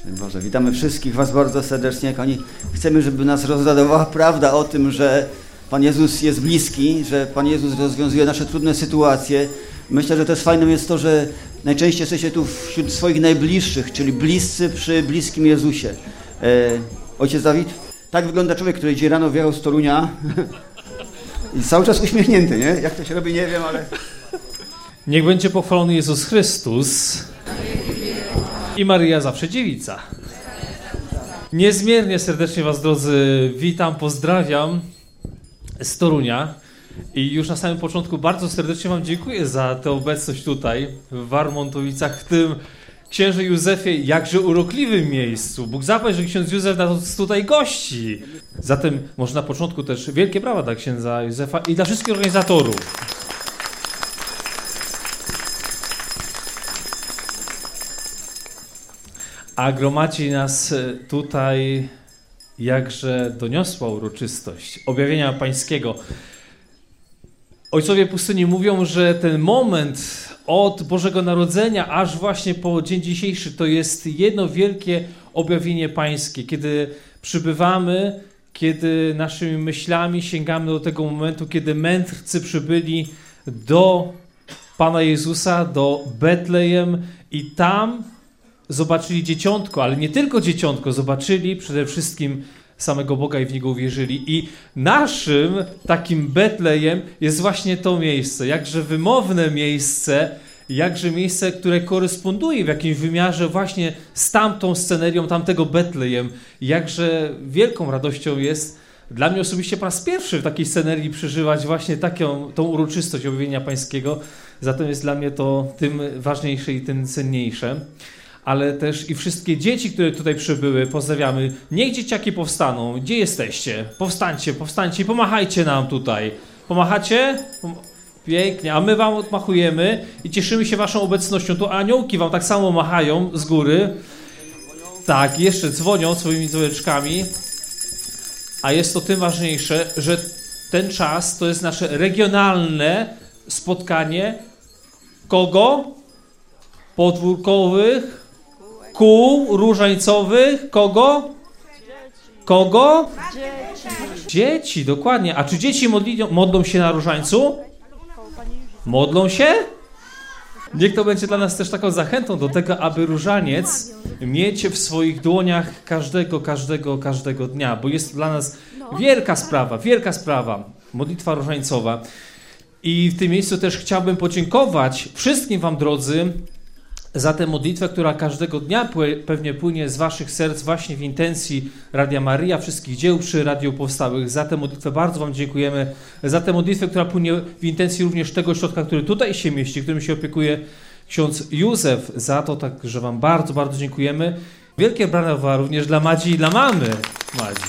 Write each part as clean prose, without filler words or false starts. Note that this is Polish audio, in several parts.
Boże, witamy wszystkich Was bardzo serdecznie, kochani. Chcemy, żeby nas rozradowała prawda o tym, że Pan Jezus jest bliski, że Pan Jezus rozwiązuje nasze trudne sytuacje. Myślę, że też fajnym jest to, że najczęściej jesteście tu wśród swoich najbliższych, czyli bliscy przy bliskim Jezusie. Ojciec Dawid? Tak wygląda człowiek, który dziś rano wjechał z Torunia i cały czas uśmiechnięty, nie? Jak to się robi, nie wiem, ale... Niech będzie pochwalony Jezus Chrystus i Maryja zawsze dziewica. Niezmiernie serdecznie Was, drodzy, witam, pozdrawiam z Torunia i już na samym początku bardzo serdecznie Wam dziękuję za tę obecność tutaj w Warmontowicach, w tym księże Józefie, jakże urokliwym miejscu. Bóg zapłać, że ksiądz Józef nas tutaj gości. Zatem może na początku też wielkie brawa dla księdza Józefa i dla wszystkich organizatorów. A gromadzi nas tutaj jakże doniosła uroczystość objawienia pańskiego. Ojcowie pustyni mówią, że ten moment od Bożego Narodzenia aż właśnie po dzień dzisiejszy to jest jedno wielkie objawienie pańskie, kiedy przybywamy, kiedy naszymi myślami sięgamy do tego momentu, kiedy mędrcy przybyli do Pana Jezusa, do Betlejem i tam zobaczyli dzieciątko, ale nie tylko dzieciątko, zobaczyli przede wszystkim samego Boga i w Niego uwierzyli. I naszym takim Betlejem jest właśnie to miejsce, jakże wymowne miejsce, jakże miejsce, które koresponduje w jakimś wymiarze właśnie z tamtą scenerią tamtego Betlejem. Jakże wielką radością jest dla mnie osobiście po raz pierwszy w takiej scenerii przeżywać właśnie tą uroczystość objawienia pańskiego. Zatem jest dla mnie to tym ważniejsze i tym cenniejsze. Ale też i wszystkie dzieci, które tutaj przybyły, pozdrawiamy. Niech dzieciaki powstaną. Gdzie jesteście? Powstańcie i pomachajcie nam tutaj. Pomachacie? Pięknie. A my wam odmachujemy i cieszymy się waszą obecnością. Tu aniołki wam tak samo machają z góry. Tak, jeszcze dzwonią swoimi dzwoneczkami. A jest to tym ważniejsze, że ten czas to jest nasze regionalne spotkanie. Kogo? Podwórkowych, kół różańcowych. Kogo? Kogo? Dzieci, dokładnie. A czy dzieci modlą się na różańcu? Modlą się? Niech to będzie dla nas też taką zachętą do tego, aby różaniec mieć w swoich dłoniach każdego dnia, bo jest dla nas wielka sprawa, modlitwa różańcowa. I w tym miejscu też chciałbym podziękować wszystkim wam, drodzy, za tę modlitwę, która każdego dnia pewnie płynie z waszych serc właśnie w intencji Radia Maryja, wszystkich dzieł przy Radiu Powstałych. Za tę modlitwę bardzo wam dziękujemy. Za tę modlitwę, która płynie w intencji również tego ośrodka, który tutaj się mieści, którym się opiekuje ksiądz Józef. Za to także wam bardzo dziękujemy. Wielkie brawa również dla Madzi i dla mamy Madzi.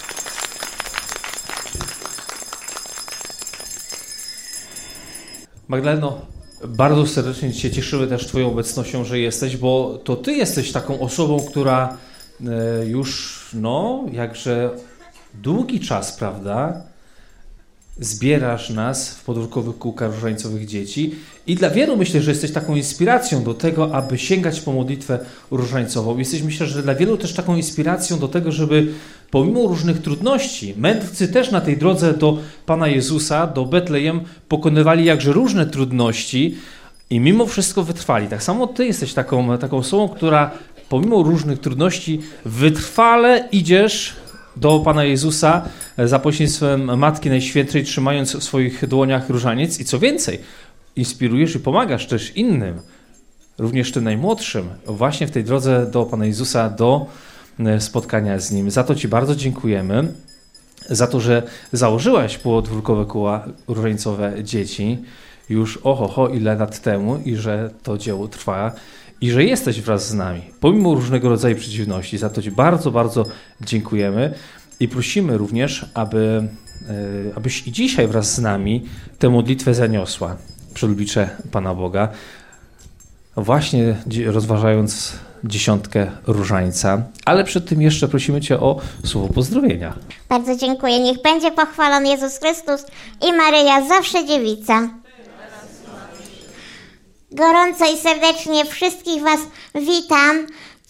Magdaleno, bardzo serdecznie się cieszymy też twoją obecnością, że jesteś, bo to ty jesteś taką osobą, która już, jakże długi czas, prawda, zbierasz nas w podwórkowych kółkach różańcowych dzieci i dla wielu myślę, że jesteś taką inspiracją do tego, aby sięgać po modlitwę różańcową. Jesteś, myślę, że dla wielu też taką inspiracją do tego, żeby pomimo różnych trudności, mędrcy też na tej drodze do Pana Jezusa, do Betlejem pokonywali jakże różne trudności i mimo wszystko wytrwali. Tak samo ty jesteś taką osobą, która pomimo różnych trudności wytrwale idziesz do Pana Jezusa za pośrednictwem Matki Najświętszej, trzymając w swoich dłoniach różaniec i co więcej, inspirujesz i pomagasz też innym, również tym najmłodszym, właśnie w tej drodze do Pana Jezusa, do spotkania z Nim. Za to ci bardzo dziękujemy, za to, że założyłaś podwórkowe koła różańcowe dzieci już ile lat temu i że to dzieło trwa i że jesteś wraz z nami, pomimo różnego rodzaju przeciwności. Za to ci bardzo dziękujemy i prosimy również, abyś i dzisiaj wraz z nami tę modlitwę zaniosła przy oblicze Pana Boga, właśnie rozważając dziesiątkę różańca, ale przed tym jeszcze prosimy cię o słowo pozdrowienia. Bardzo dziękuję. Niech będzie pochwalony Jezus Chrystus i Maryja zawsze dziewica. Gorąco i serdecznie wszystkich was witam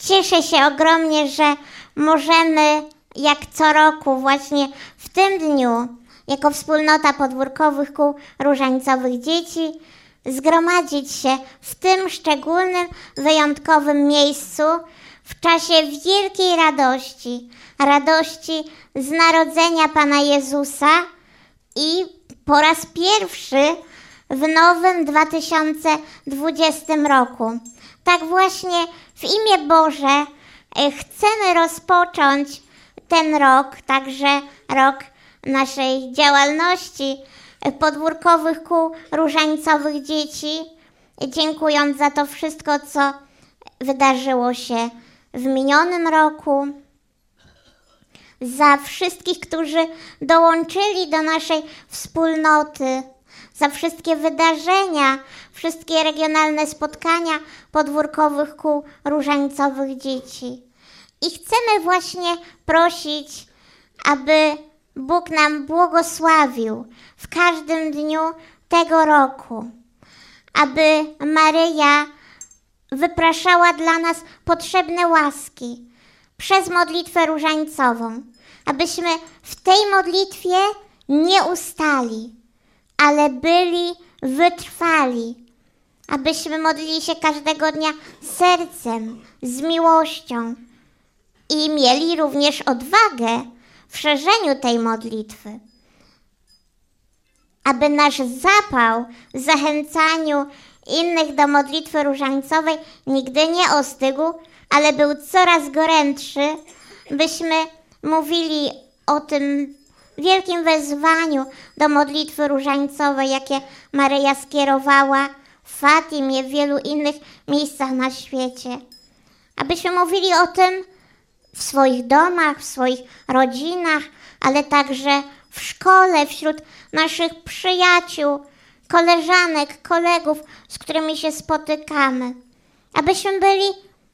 Cieszę się ogromnie, że możemy jak co roku właśnie w tym dniu jako wspólnota podwórkowych kół różańcowych dzieci zgromadzić się w tym szczególnym, wyjątkowym miejscu w czasie wielkiej radości z narodzenia Pana Jezusa i po raz pierwszy w nowym 2020 roku. Tak właśnie w imię Boże chcemy rozpocząć ten rok, także rok naszej działalności podwórkowych kół różańcowych dzieci, dziękując za to wszystko, co wydarzyło się w minionym roku, za wszystkich, którzy dołączyli do naszej wspólnoty, za wszystkie wydarzenia, wszystkie regionalne spotkania podwórkowych kół różańcowych dzieci. I chcemy właśnie prosić, aby Bóg nam błogosławił w każdym dniu tego roku, aby Maryja wypraszała dla nas potrzebne łaski przez modlitwę różańcową, abyśmy w tej modlitwie nie ustali, ale byli wytrwali, abyśmy modlili się każdego dnia sercem, z miłością i mieli również odwagę w szerzeniu tej modlitwy, aby nasz zapał w zachęcaniu innych do modlitwy różańcowej nigdy nie ostygł, ale był coraz gorętszy, byśmy mówili o tym wielkim wezwaniu do modlitwy różańcowej, jakie Maryja skierowała w Fatimie, w wielu innych miejscach na świecie. Abyśmy mówili o tym w swoich domach, w swoich rodzinach, ale także w szkole, wśród naszych przyjaciół, koleżanek, kolegów, z którymi się spotykamy. Abyśmy byli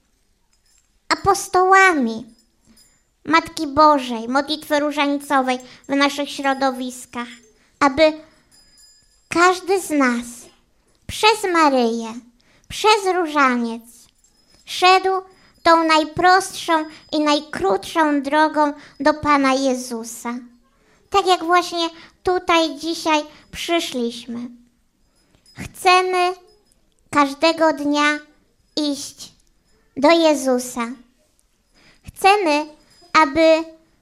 apostołami Matki Bożej, modlitwy różańcowej w naszych środowiskach. Aby każdy z nas przez Maryję, przez różaniec szedł tą najprostszą i najkrótszą drogą do Pana Jezusa. Tak jak właśnie tutaj dzisiaj przyszliśmy. Chcemy każdego dnia iść do Jezusa. Chcemy, aby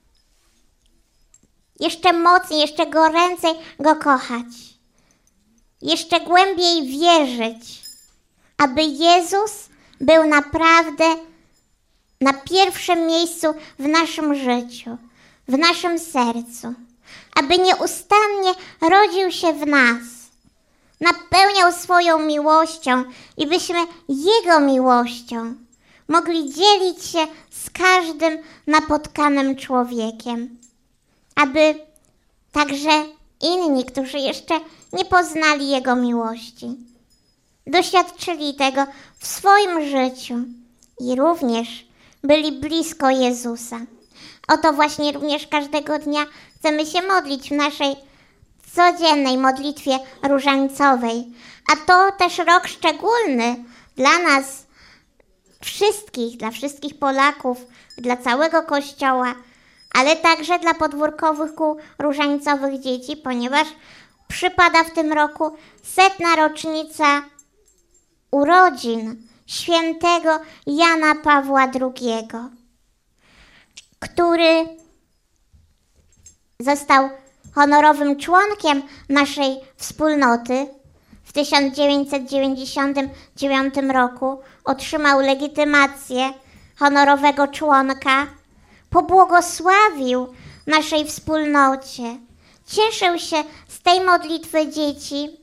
jeszcze mocniej, jeszcze goręcej Go kochać. Jeszcze głębiej wierzyć, aby Jezus był naprawdę na pierwszym miejscu w naszym życiu, w naszym sercu. Aby nieustannie rodził się w nas, napełniał swoją miłością i byśmy Jego miłością mogli dzielić się z każdym napotkanym człowiekiem. Aby także inni, którzy jeszcze nie poznali Jego miłości, doświadczyli tego w swoim życiu i również byli blisko Jezusa. O to właśnie również każdego dnia chcemy się modlić w naszej codziennej modlitwie różańcowej. A to też rok szczególny dla nas wszystkich, dla wszystkich Polaków, dla całego Kościoła, ale także dla podwórkowych kół różańcowych dzieci, ponieważ przypada w tym roku 100. rocznica urodzin świętego Jana Pawła II, który został honorowym członkiem naszej wspólnoty. W 1999 roku otrzymał legitymację honorowego członka, pobłogosławił naszej wspólnocie, cieszył się z tej modlitwy dzieci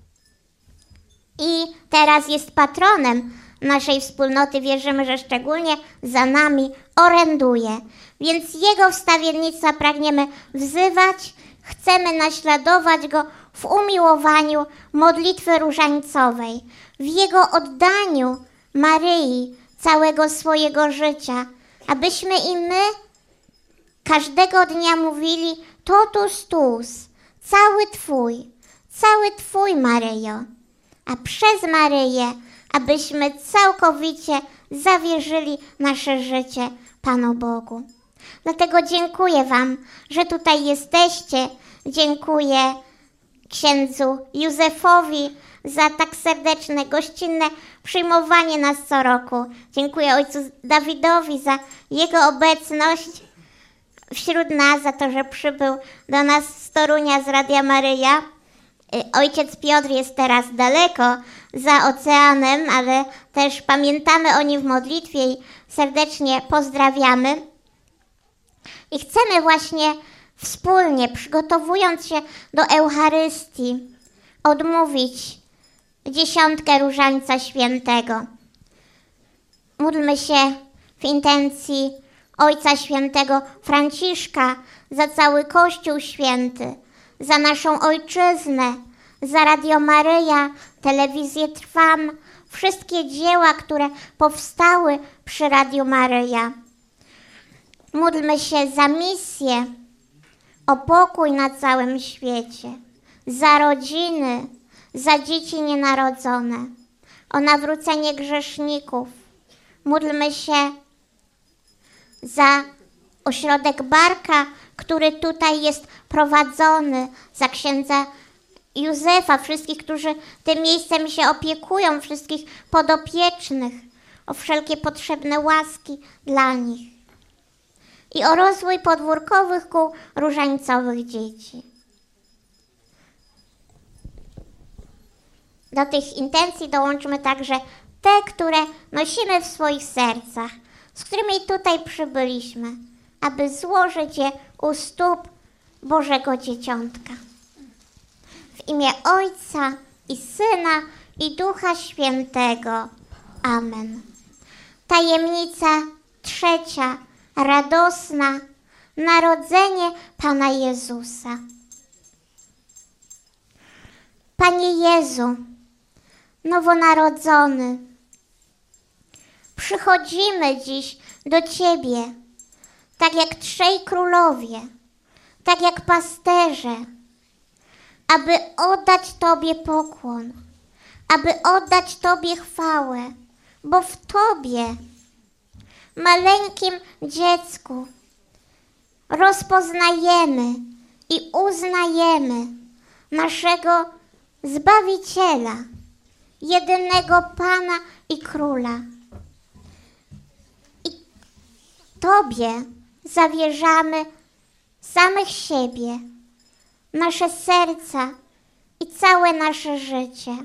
i teraz jest patronem naszej wspólnoty. Wierzymy, że szczególnie za nami oręduje. Więc Jego wstawiennictwa pragniemy wzywać, chcemy naśladować Go w umiłowaniu modlitwy różańcowej, w Jego oddaniu Maryi całego swojego życia, abyśmy i my każdego dnia mówili totus tuus, cały Twój Maryjo, a przez Maryję, abyśmy całkowicie zawierzyli nasze życie Panu Bogu. Dlatego dziękuję Wam, że tutaj jesteście. Dziękuję księdzu Józefowi za tak serdeczne, gościnne przyjmowanie nas co roku. Dziękuję ojcu Dawidowi za jego obecność wśród nas, za to, że przybył do nas z Torunia z Radia Maryja. Ojciec Piotr jest teraz daleko, za oceanem, ale też pamiętamy o nim w modlitwie i serdecznie pozdrawiamy. I chcemy właśnie wspólnie, przygotowując się do Eucharystii, odmówić dziesiątkę Różańca Świętego. Módlmy się w intencji Ojca Świętego Franciszka za cały Kościół Święty, za naszą Ojczyznę, za Radio Maryja, Telewizję Trwam, wszystkie dzieła, które powstały przy Radiu Maryja. Módlmy się za misję, o pokój na całym świecie, za rodziny, za dzieci nienarodzone, o nawrócenie grzeszników. Módlmy się za ośrodek Barka, który tutaj jest prowadzony, za księdza Józefa, wszystkich, którzy tym miejscem się opiekują, wszystkich podopiecznych, o wszelkie potrzebne łaski dla nich i o rozwój podwórkowych kół różańcowych dzieci. Do tych intencji dołączmy także te, które nosimy w swoich sercach, z którymi tutaj przybyliśmy, aby złożyć je u stóp Bożego Dzieciątka. W imię Ojca i Syna i Ducha Świętego. Amen. Tajemnica trzecia, radosna, narodzenie Pana Jezusa. Panie Jezu, nowonarodzony, przychodzimy dziś do Ciebie, tak jak trzej królowie, tak jak pasterze, aby oddać Tobie pokłon, aby oddać Tobie chwałę, bo w Tobie, maleńkim dziecku, rozpoznajemy i uznajemy naszego Zbawiciela, jedynego Pana i Króla. I Tobie zawierzamy samych siebie, nasze serca i całe nasze życie.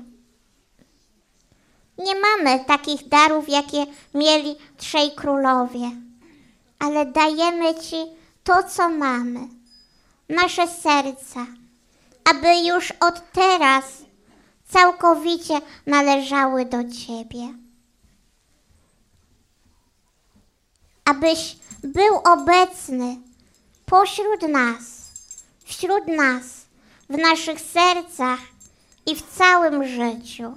Nie mamy takich darów, jakie mieli trzej królowie, ale dajemy Ci to, co mamy, nasze serca, aby już od teraz całkowicie należały do Ciebie. Abyś był obecny pośród nas, wśród nas, w naszych sercach i w całym życiu.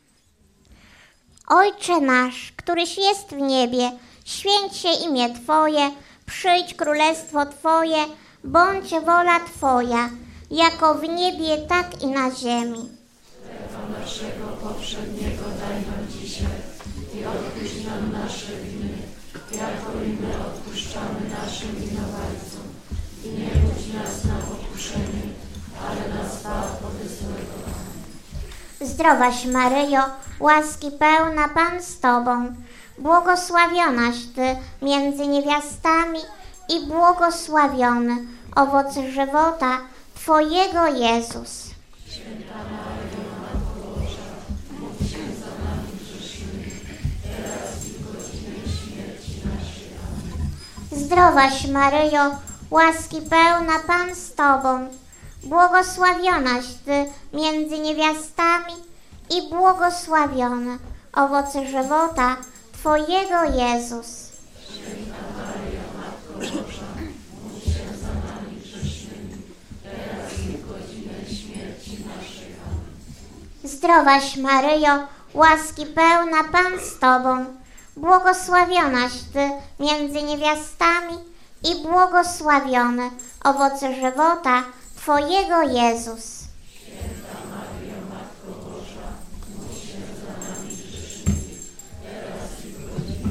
Ojcze nasz, któryś jest w niebie, święć się imię Twoje, przyjdź królestwo Twoje, bądź wola Twoja, jako w niebie, tak i na ziemi. Chleba naszego powszedniego daj nam dzisiaj i odpuść nam nasze winy, jako i my odpuszczamy naszym winowajcom. I nie budź nas na pokuszenie, ale nas zbaw od złego. Zdrowaś Maryjo, łaski pełna, Pan z Tobą, błogosławionaś Ty między niewiastami i błogosławiony owoc żywota Twojego Jezus. Święta Maryjo, Matko Boża, módl się za nami grzesznymi, teraz i w godzinę śmierci naszej. Amen. Zdrowaś Maryjo, łaski pełna, Pan z Tobą, błogosławionaś Ty między niewiastami i błogosławiony owoc żywota Twojego Jezus. Święta Maryjo, Matko Boża, módl się za nami grzesznymi, teraz i w godzinę śmierci naszej. Amen. Zdrowaś Maryjo, łaski pełna, Pan z Tobą, błogosławionaś Ty między niewiastami i błogosławiony owoc żywota Twojego Jezus. Święta Maryjo, Matko Boża, módl się za nami grzesznymi, teraz i w godzinę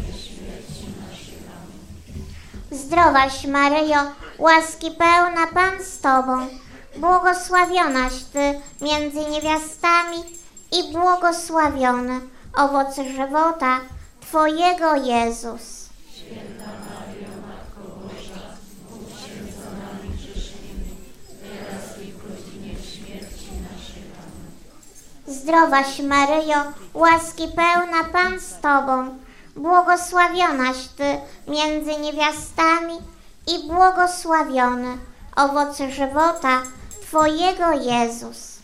Zdrowaś Maryjo, łaski pełna Pan z Tobą, błogosławionaś Ty między niewiastami i błogosławiony owoc żywota Twojego Jezus. Zdrowaś Maryjo, łaski pełna Pan z Tobą, błogosławionaś Ty między niewiastami i błogosławiony owoc żywota Twojego Jezus.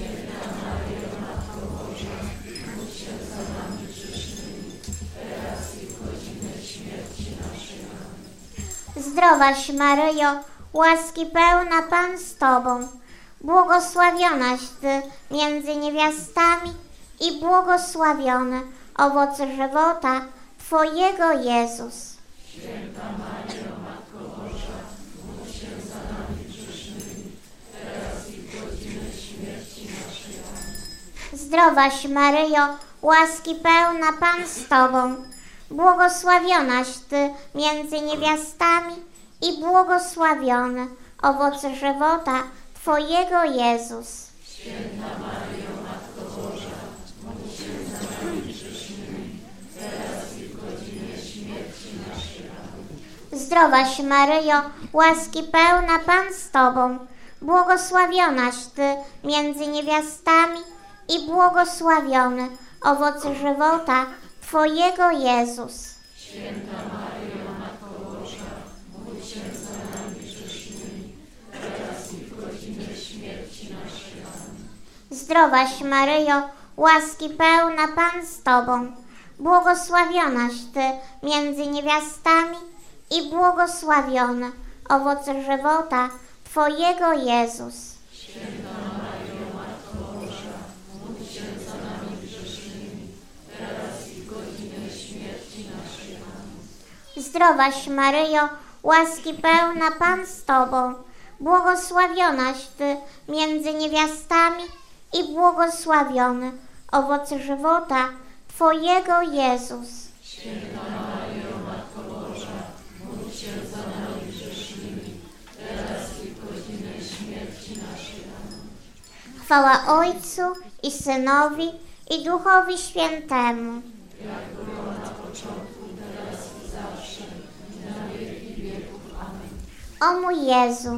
Zdrowaś Maryjo, łaski pełna Pan z Tobą, błogosławionaś Ty między niewiastami i błogosławiony owoc żywota Twojego Jezus. Święta Maryjo, Matko Boża, módl się za nami grzesznymi, teraz i w godzinę śmierci naszej. Amen. Zdrowaś Maryjo, łaski pełna Pan z Tobą, błogosławionaś Ty między niewiastami i błogosławiony owoc żywota Twojego Jezus. Święta Maryjo, Matko Boża, módl się za nami grzesznymi, teraz i w godzinę śmierci naszej. Amen. Zdrowaś Maryjo, łaski pełna Pan z Tobą, błogosławionaś Ty między niewiastami i błogosławiony owoc żywota Twojego Jezus. Święta Maryjo, Matko Boża, módl się za nami grzesznymi, teraz i w godzinę śmierci naszej. Amen. Zdrowaś Maryjo, łaski pełna Pan z Tobą, błogosławionaś Ty między niewiastami i błogosławiony owoc żywota Twojego Jezus. Święta Maryjo, Matko Boża, módl się za nami grzesznymi, teraz i w godzinę śmierci naszej. Amen. Zdrowaś Maryjo, łaski pełna Pan z Tobą, błogosławionaś Ty między niewiastami i błogosławiony owoc żywota Twojego Jezus. Święta Maryjo, Matko Boża, módl się za nami grzesznymi, teraz i w godzinę śmierci naszej. Amen. Chwała Ojcu i Synowi i Duchowi Świętemu. Jak było na początku, teraz i zawsze, i na wieki wieków. Amen. O mój Jezu,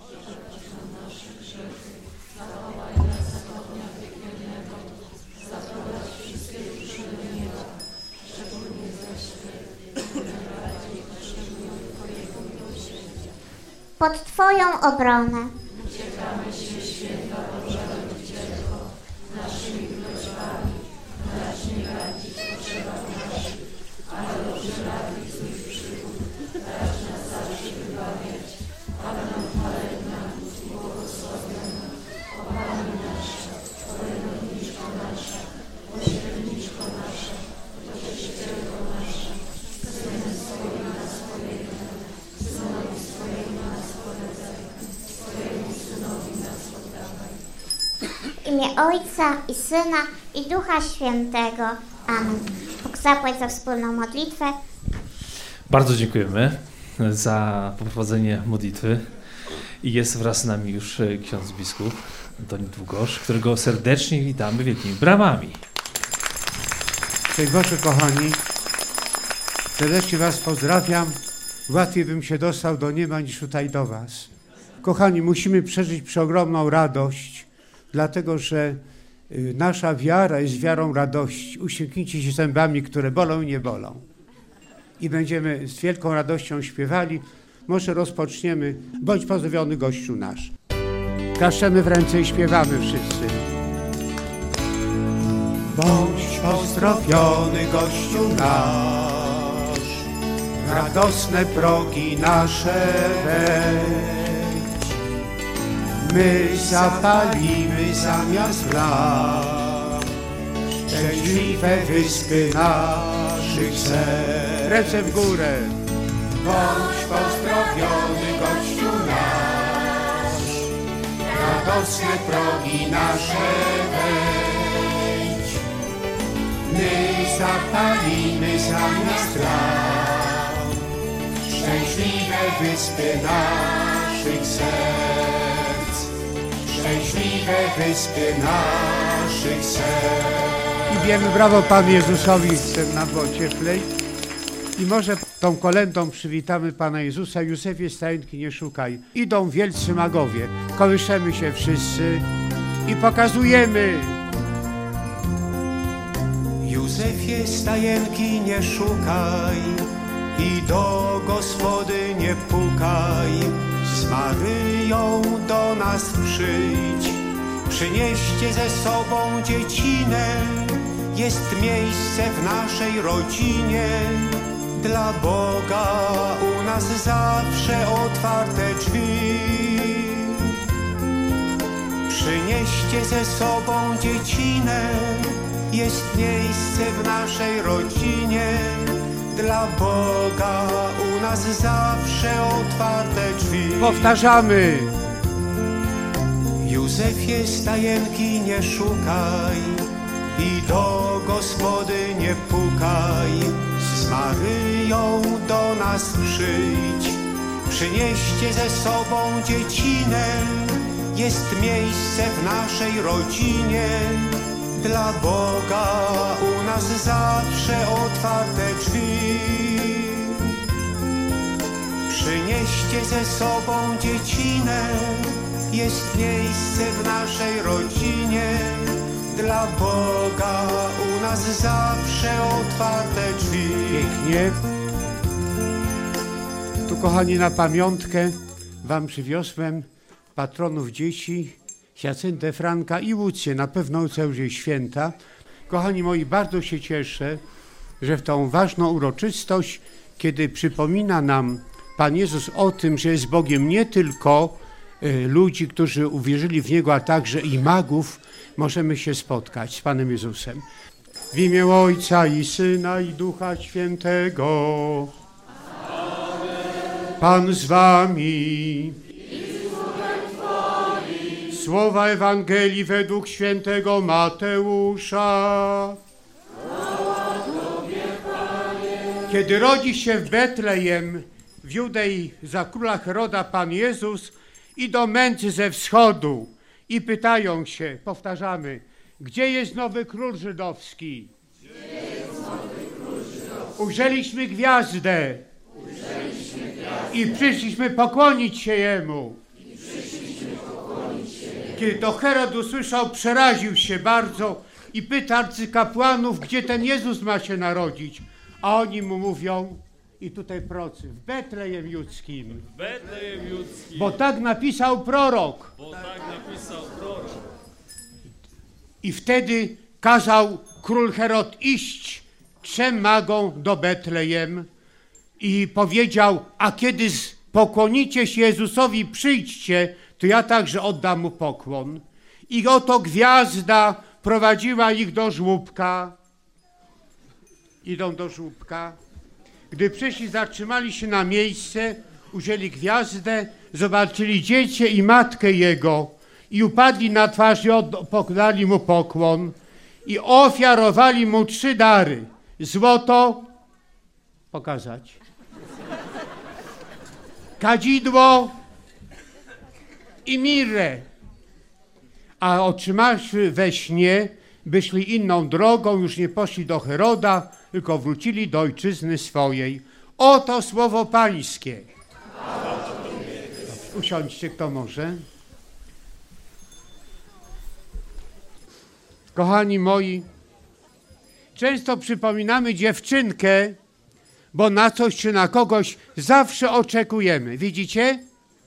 pod Twoją obronę Uciekamy się, święta Boża Rodzicielko, naszymi prośbami, racz nie gardzić potrzebach naszych, ale obżeranych złych przygód, racz nas zawsze wybawiać. Panno chwalebna, błogosławiona, o Pani nasza, orędowniczko nasza, pośredniczko nasza, pocieszycielko nasza, Synem swoim nas pojednaj, Synowi swojemu nas polecaj, swojemu Synowi nas oddawaj. w imię Ojca i Syna i Ducha Świętego. Amen. Bóg zapłać za wspólną modlitwę. Bardzo dziękujemy za poprowadzenie modlitwy. I jest wraz z nami już ksiądz biskup Antoni Długosz, którego serdecznie witamy wielkimi brawami. Szczęść Boże, kochani, serdecznie Was pozdrawiam. Łatwiej bym się dostał do nieba niż tutaj do Was. Kochani, musimy przeżyć przeogromną radość, dlatego że nasza wiara jest wiarą radości. Uśmiechnijcie się zębami, które bolą i nie bolą. I będziemy z wielką radością śpiewali. Może rozpoczniemy. Bądź pozdrowiony, gościu nasz. Klaszczemy w ręce i śpiewamy wszyscy. Bądź pozdrowiony, gościu nasz, w radosne progi nasze wejdź. My zapalimy zamiast lamp szczęśliwe wyspy naszych serc. Ręce w górę. Bądź pozdrowiony, gościu nasz, w radosne progi nasze wejdź. My zapalimy zamiast lamp szczęśliwe szczęśliwe wyspy naszych serc, szczęśliwe wyspy naszych serc. I wiemy brawo Panu Jezusowi, chce nam było cieplej. I może tą kolędą przywitamy Pana Jezusa. Józefie, stajenki nie szukaj. Idą wielcy magowie, kołyszemy się wszyscy i pokazujemy. Józefie, stajenki nie szukaj i do Gospody nie pukaj. Z Maryją do nas przyjdź, przynieście ze sobą dziecinę. Jest miejsce w naszej rodzinie, dla Boga u nas zawsze otwarte drzwi. Przynieście ze sobą dziecinę, jest miejsce w naszej rodzinie, dla Boga u nas zawsze otwarte drzwi. Powtarzamy. Józefie, stajenki nie szukaj i do Gospody nie pukaj. Z Maryją do nas przyjdź, przynieście ze sobą dziecinę. Jest miejsce w naszej rodzinie, dla Boga u nas zawsze otwarte drzwi. Przynieście ze sobą dziecinę, jest miejsce w naszej rodzinie, dla Boga u nas zawsze otwarte drzwi. Pięknie. Tu, kochani, na pamiątkę wam przywiozłem patronów dzieci, Hiacyntę, Franka i Łucję. Na pewno Łucja już jest święta. Kochani moi, bardzo się cieszę, że w tą ważną uroczystość, kiedy przypomina nam Pan Jezus o tym, że jest Bogiem nie tylko ludzi, którzy uwierzyli w Niego, a także i magów, możemy się spotkać z Panem Jezusem. W imię Ojca i Syna i Ducha Świętego. Pan z wami. Słowa Ewangelii według świętego Mateusza. Kiedy rodzi się w Betlejem w Judei za króla Heroda Pan Jezus, idą mędrcy ze wschodu i pytają się, powtarzamy, gdzie jest nowy król żydowski? Ujrzeliśmy gwiazdę i przyszliśmy pokłonić się Jemu. Kiedy to Herod usłyszał, przeraził się bardzo i pyta arcykapłanów, gdzie ten Jezus ma się narodzić. A oni mu mówią, i tutaj procy, w Betlejem Judzkim. Bo tak napisał prorok. I wtedy kazał król Herod iść 3 magom do Betlejem i powiedział, a kiedy pokłonicie się Jezusowi, przyjdźcie, to ja także oddam mu pokłon. I oto gwiazda prowadziła ich do żłóbka. Idą do żłóbka. Gdy przyszli, zatrzymali się na miejsce, ujrzeli gwiazdę, zobaczyli dziecię i matkę jego i upadli na twarz i poddali mu pokłon i ofiarowali mu 3 dary. Złoto, pokazać, kadzidło i mirrę. A otrzymawszy we śnie, by szli inną drogą, już nie poszli do Heroda, tylko wrócili do ojczyzny swojej. Oto słowo Pańskie. Usiądźcie, kto może. Kochani moi, często przypominamy dziewczynkę, bo na coś czy na kogoś zawsze oczekujemy. Widzicie?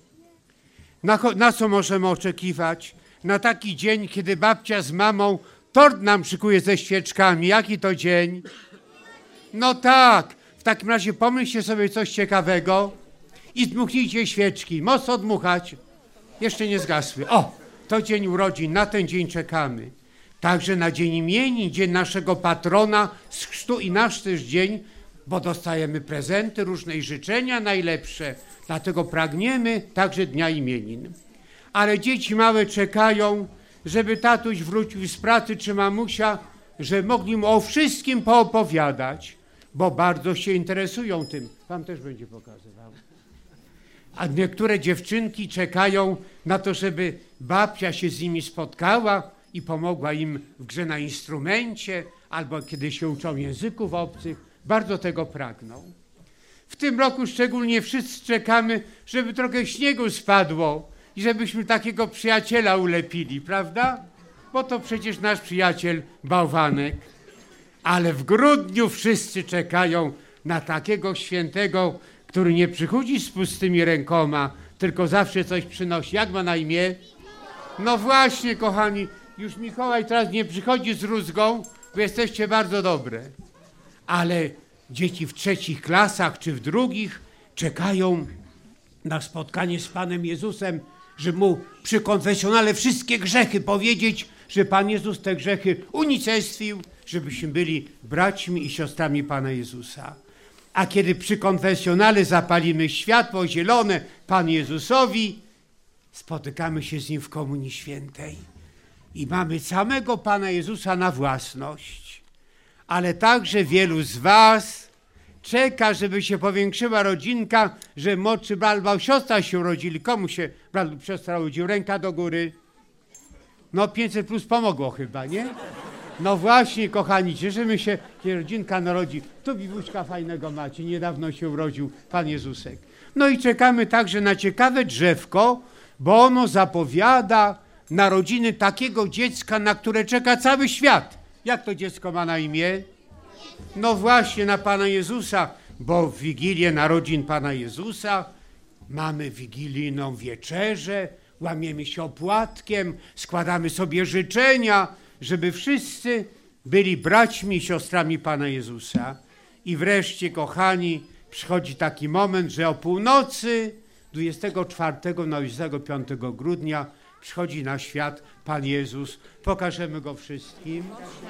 Na co możemy oczekiwać? Na taki dzień, kiedy babcia z mamą tort nam szykuje ze świeczkami. Jaki to dzień? No tak, w takim razie pomyślcie sobie coś ciekawego i dmuchnijcie świeczki. Mocno dmuchać. Jeszcze nie zgasły. O, to dzień urodzin, na ten dzień czekamy. Także na dzień imienin, dzień naszego patrona z chrztu i nasz też dzień, bo dostajemy prezenty, różne i życzenia najlepsze. Dlatego pragniemy także dnia imienin. Ale dzieci małe czekają, żeby tatuś wrócił z pracy czy mamusia, że mogli mu o wszystkim poopowiadać. bo bardzo się interesują tym. Pan też będzie pokazywał. A niektóre dziewczynki czekają na to, żeby babcia się z nimi spotkała i pomogła im w grze na instrumencie, albo kiedy się uczą języków obcych. Bardzo tego pragną. W tym roku szczególnie wszyscy czekamy, żeby trochę śniegu spadło i żebyśmy takiego przyjaciela ulepili, prawda? Bo to przecież nasz przyjaciel bałwanek. Ale w grudniu wszyscy czekają na takiego świętego, który nie przychodzi z pustymi rękoma, tylko zawsze coś przynosi. Jak ma na imię? No właśnie, kochani, już Mikołaj teraz nie przychodzi z rózgą, bo jesteście bardzo dobre. Ale dzieci w 3 klasach czy w 2 czekają na spotkanie z Panem Jezusem, żeby mu przy konfesjonale wszystkie grzechy powiedzieć, że Pan Jezus te grzechy unicestwił, żebyśmy byli braćmi i siostrami Pana Jezusa. A kiedy przy konfesjonale zapalimy światło zielone Panu Jezusowi, spotykamy się z Nim w Komunii Świętej i mamy samego Pana Jezusa na własność. Ale także wielu z was czeka, żeby się powiększyła rodzinka, że młodszy brat albo siostra się urodzili. Komu się brat lub siostra urodził? Ręka do góry. No 500 plus pomogło chyba, nie? No właśnie, kochani, cieszymy się, kiedy rodzinka narodzi. Tu bibuśka fajnego macie, niedawno się urodził Pan Jezusek. No i czekamy także na ciekawe drzewko, bo ono zapowiada narodziny takiego dziecka, na które czeka cały świat. Jak to dziecko ma na imię? No właśnie, na Pana Jezusa, bo w Wigilię narodzin Pana Jezusa mamy wigilijną wieczerzę, łamiemy się opłatkiem, składamy sobie życzenia, żeby wszyscy byli braćmi i siostrami Pana Jezusa. I wreszcie, kochani, przychodzi taki moment, że o północy 24 na 25 grudnia przychodzi na świat Pan Jezus. Pokażemy Go wszystkim.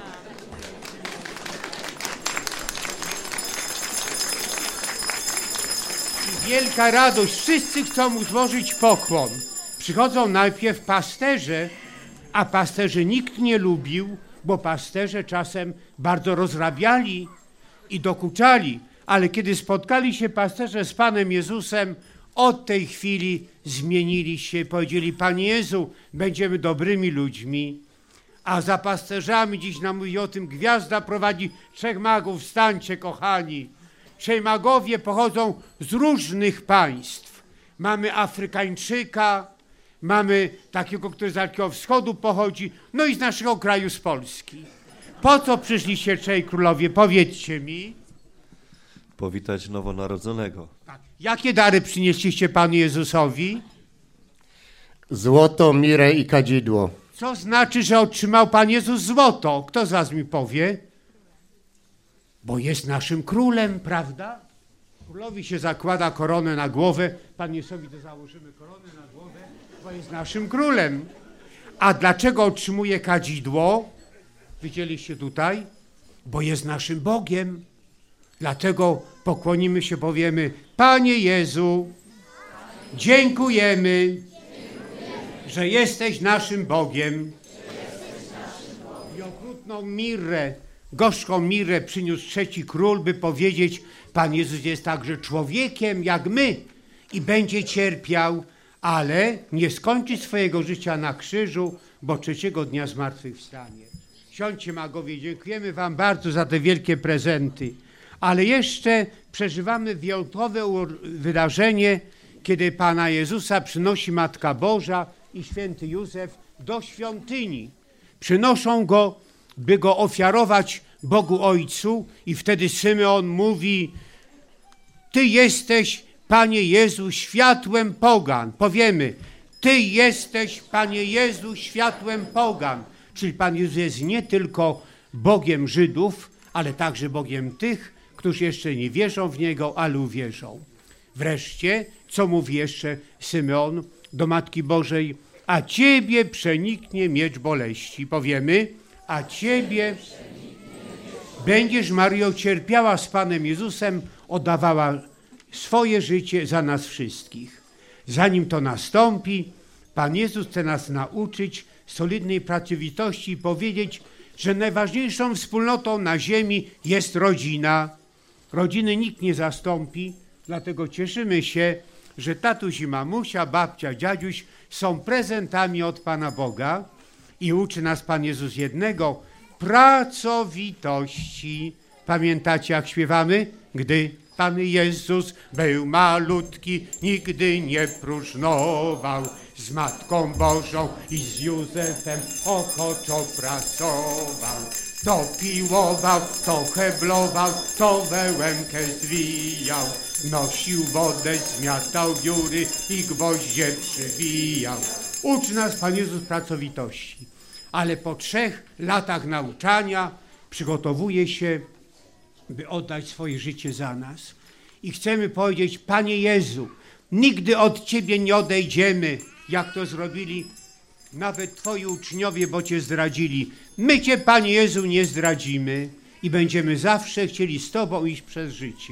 I wielka radość. Wszyscy chcą mu złożyć pokłon. Przychodzą najpierw pasterze, a pasterzy nikt nie lubił, bo pasterze czasem bardzo rozrabiali i dokuczali. Ale kiedy spotkali się pasterze z Panem Jezusem, od tej chwili zmienili się, powiedzieli: Panie Jezu, będziemy dobrymi ludźmi. A za pasterzami dziś nam mówi o tym gwiazda prowadzi 3 magów. Wstańcie, kochani. 3 magowie pochodzą z różnych państw. Mamy Afrykańczyka, mamy takiego, który z Dalekiego Wschodu pochodzi, no i z naszego kraju, z Polski. Po co przyszliście 3 królowie? Powiedzcie mi. Powitać nowonarodzonego. Tak. Jakie dary przynieśliście Panu Jezusowi? Złoto, mirę i kadzidło. Co znaczy, że otrzymał Pan Jezus złoto? Kto z was mi powie? Bo jest naszym królem, prawda? Królowi się zakłada koronę na głowę. Panu Jezusowi to założymy koronę na głowę, bo jest naszym królem. A dlaczego otrzymuje kadzidło? Widzieliście tutaj? Bo jest naszym Bogiem. Dlatego pokłonimy się, powiemy: Panie Jezu, dziękujemy, że jesteś naszym Bogiem. I okrutną mirrę, gorzką mirrę przyniósł 3 król, by powiedzieć: Pan Jezus jest także człowiekiem jak my i będzie cierpiał, ale nie skończy swojego życia na krzyżu, bo 3 dnia zmartwychwstanie. Siądźcie, magowie, dziękujemy wam bardzo za te wielkie prezenty. Ale jeszcze przeżywamy wyjątkowe wydarzenie, kiedy Pana Jezusa przynosi Matka Boża i święty Józef do świątyni. Przynoszą Go, by Go ofiarować Bogu Ojcu, i wtedy Symeon mówi: Ty jesteś, Panie Jezu, światłem pogan. Powiemy: Ty jesteś, Panie Jezu, światłem pogan. Czyli Pan Jezus jest nie tylko Bogiem Żydów, ale także Bogiem tych, którzy jeszcze nie wierzą w Niego, ale uwierzą. Wreszcie, co mówi jeszcze Symeon do Matki Bożej? A Ciebie przeniknie miecz boleści. Powiemy: a Ciebie będziesz, Maryjo, cierpiała z Panem Jezusem, oddawała swoje życie za nas wszystkich. Zanim to nastąpi, Pan Jezus chce nas nauczyć solidnej pracowitości i powiedzieć, że najważniejszą wspólnotą na ziemi jest rodzina. Rodziny nikt nie zastąpi, dlatego cieszymy się, że tatuś i mamusia, babcia, dziadziuś są prezentami od Pana Boga i uczy nas Pan Jezus jednego, pracowitości. Pamiętacie, jak śpiewamy? Gdy Pan Jezus był malutki, nigdy nie próżnował. Z Matką Bożą i z Józefem ochoczo pracował. To piłował, to heblował, to wełenkę zwijał. Nosił wodę, zmiatał dziury i gwoździe przybijał. Uczy nas Pan Jezus pracowitości. Ale po 3 latach nauczania przygotowuje się, by oddać swoje życie za nas. I chcemy powiedzieć: Panie Jezu, nigdy od Ciebie nie odejdziemy, jak to zrobili nawet Twoi uczniowie, bo Cię zdradzili. My Cię, Panie Jezu, nie zdradzimy i będziemy zawsze chcieli z Tobą iść przez życie.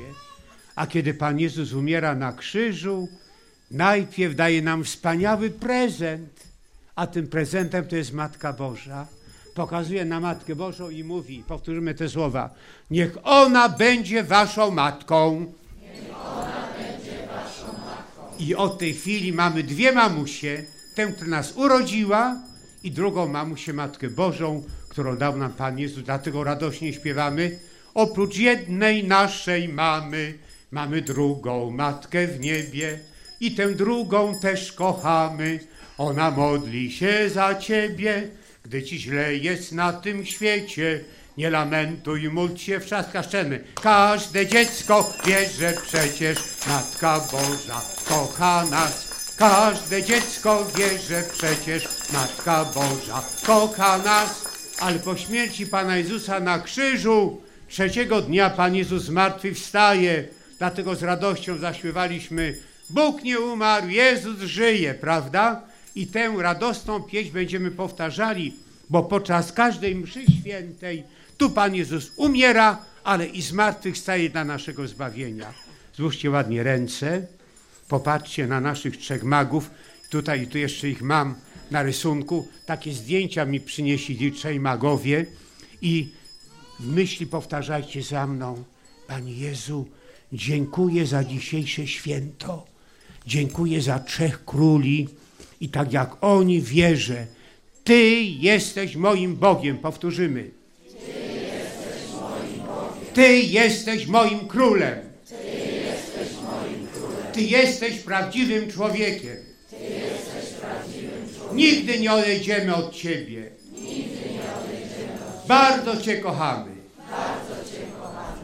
A kiedy Pan Jezus umiera na krzyżu, najpierw daje nam wspaniały prezent, a tym prezentem to jest Matka Boża. Pokazuje na Matkę Bożą i mówi, powtórzymy te słowa: niech ona będzie waszą matką. Niech ona będzie waszą matką. I od tej chwili mamy 2 mamusie, tę, która nas urodziła, i drugą mamusię, Matkę Bożą, którą dał nam Pan Jezus. Dlatego radośnie śpiewamy: oprócz jednej naszej mamy, mamy drugą Matkę w niebie i tę drugą też kochamy. Ona modli się za Ciebie, gdy Ci źle jest na tym świecie. Nie lamentuj, módl się, wrzaska szczelny. Każde dziecko wie, że przecież Matka Boża kocha nas. Każde dziecko wie, że przecież Matka Boża kocha nas. Ale po śmierci Pana Jezusa na krzyżu 3. dnia Pan Jezus zmartwychwstaje. Dlatego z radością zaśpiewaliśmy: Bóg nie umarł, Jezus żyje, prawda? I tę radosną pieśń będziemy powtarzali, bo podczas każdej mszy świętej tu Pan Jezus umiera, ale i zmartwychwstaje dla naszego zbawienia. Złóżcie ładnie ręce, popatrzcie na naszych 3 magów. Tutaj tu jeszcze ich mam na rysunku. Takie zdjęcia mi przynieśli 3 magowie i w myśli powtarzajcie za mną: Panie Jezu, dziękuję za dzisiejsze święto. Dziękuję za 3 króli i tak jak oni wierzę, Ty jesteś moim Bogiem. Powtórzymy. Ty jesteś moim Bogiem. Ty jesteś moim królem. Ty jesteś moim królem. Ty jesteś prawdziwym człowiekiem. Ty jesteś prawdziwym człowiekiem. Nigdy nie odejdziemy od Ciebie. Nigdy nie odejdziemy od Ciebie. Bardzo Cię kochamy. Bardzo Cię kochamy.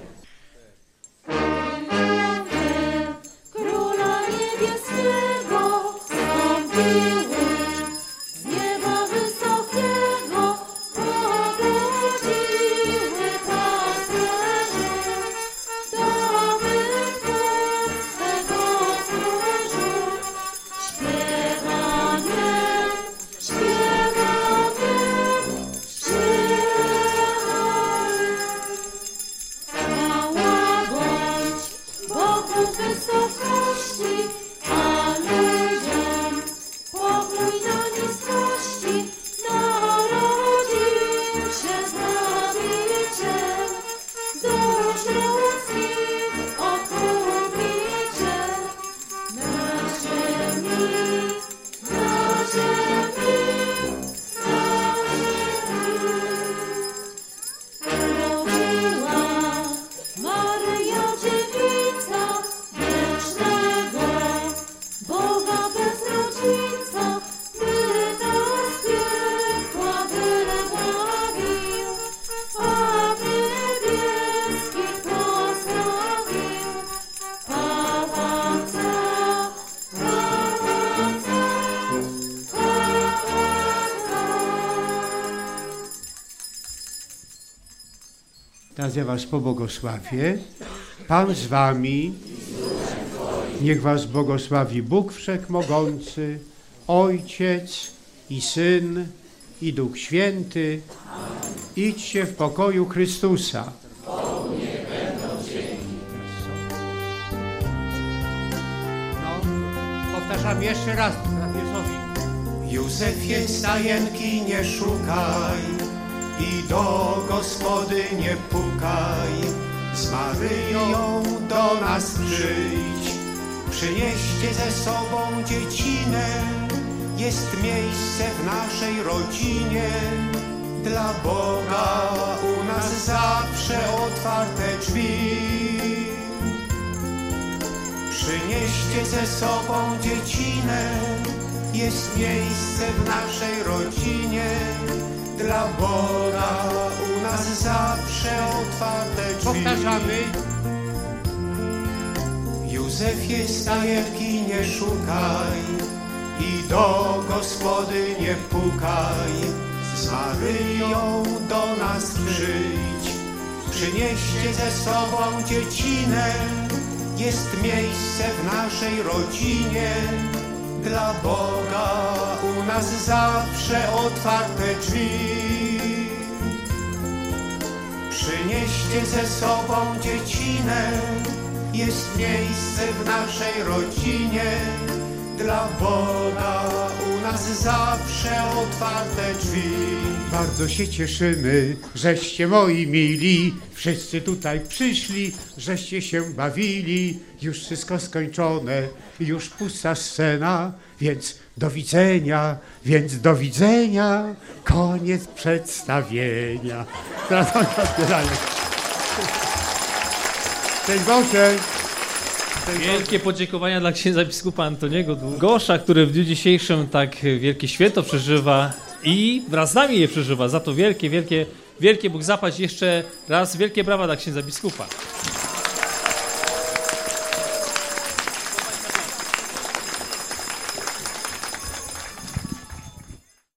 Króla niebieskiego zstąpiły z nieba wysokiego, pobudziły pasterze, domy Twórcego stróżu. Śpiewaniem, śpiewaniem, chwała bądź Bogu w wysokości, a ludziom pokój na niskości. Narodził się Zbawiciel, dusz ludzkich Odkupiciel. Na ziemi, na ziemi, na ziemi. Rodziła Maryja Dziewica wiecznego, Boga bez rodzica, by nas piekła wybawił, a niebieskich pozdrowił. Pałaca, pałaca, pałaca. Teraz ja was pobłogosławię. Pan z wami. Niech was błogosławi Bóg Wszechmogący, Ojciec i Syn i Duch Święty. Idźcie w pokoju Chrystusa. No, powtarzam jeszcze raz Jezusowi. Józefie, stajenki nie szukaj i do gospody nie pukaj. z Maryją do nas przyjdź. Przynieście ze sobą dziecinę, jest miejsce w naszej rodzinie. Dla Boga u nas zawsze otwarte drzwi. Przynieście ze sobą dziecinę, jest miejsce w naszej rodzinie. Dla Boga u nas zawsze otwarte drzwi. Powtarzamy. Józefie, stajenki nie szukaj i do gospody nie pukaj. Z Maryją do nas przyjdź. Przynieście ze sobą dziecinę, jest miejsce w naszej rodzinie. Dla Boga u nas zawsze otwarte drzwi. Przynieście ze sobą dziecinę, jest miejsce w naszej rodzinie. Dla Boga u nas zawsze otwarte drzwi. Bardzo się cieszymy, żeście moi mili, wszyscy tutaj przyszli, żeście się bawili. Już wszystko skończone, już pusta scena, więc do widzenia, koniec przedstawienia. Cześć Boże! Wielkie podziękowania dla księdza biskupa Antoniego Długosza, który w dniu dzisiejszym tak wielkie święto przeżywa i wraz z nami je przeżywa. Za to wielkie Bóg zapłać. Jeszcze raz wielkie brawa dla księdza biskupa.